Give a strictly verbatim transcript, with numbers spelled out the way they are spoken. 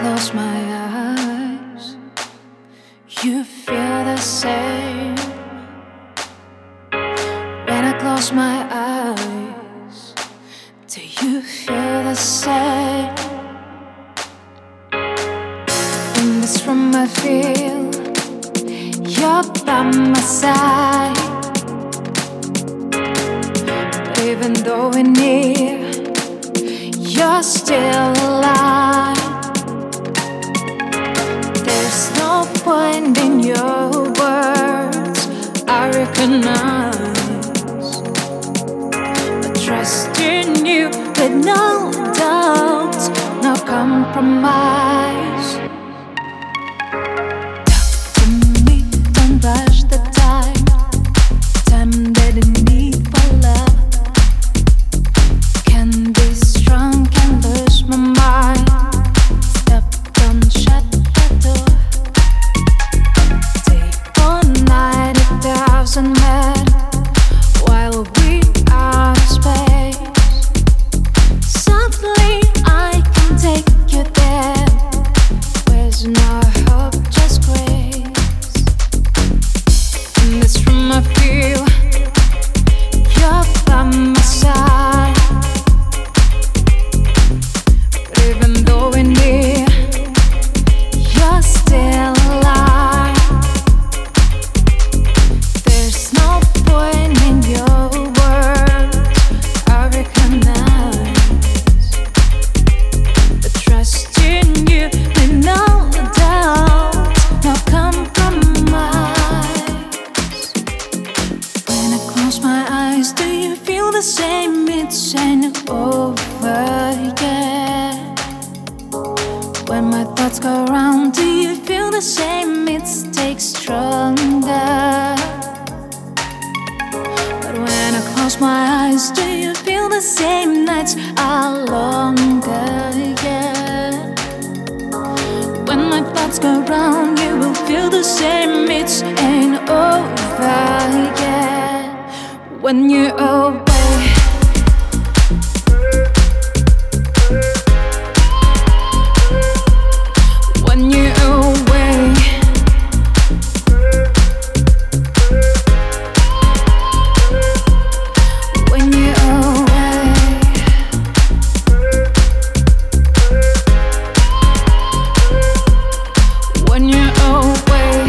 close my eyes, you feel the same. When I close my eyes, do you feel the same? In this room I feel you're by my side. But even though we're near, you're still alive. There's no point in your words I recognize, but trust in you with no doubt, no compromise. Talk to me, don't rush the time, time that I need for love. Can be strong, can lose my mind. Step, don't shut the door. Take all night, a thousand men, while we are in space. Softly I can take you there. Where's no hope, just grace. In this room I feel you're by my side. But even though we're near, you're still alive. There's no point in your words I recognize, but trust in you with no doubt, no compromise. When I close my eyes, do you feel the same? It's ain't over yet. When my thoughts go round, do you feel the same? It takes stronger. But when I close my eyes, do you feel the same? Nights are longer, yeah. When my thoughts go round, you will feel the same. It ain't over yet. When you're away, when you're away, when you're away, when you're away.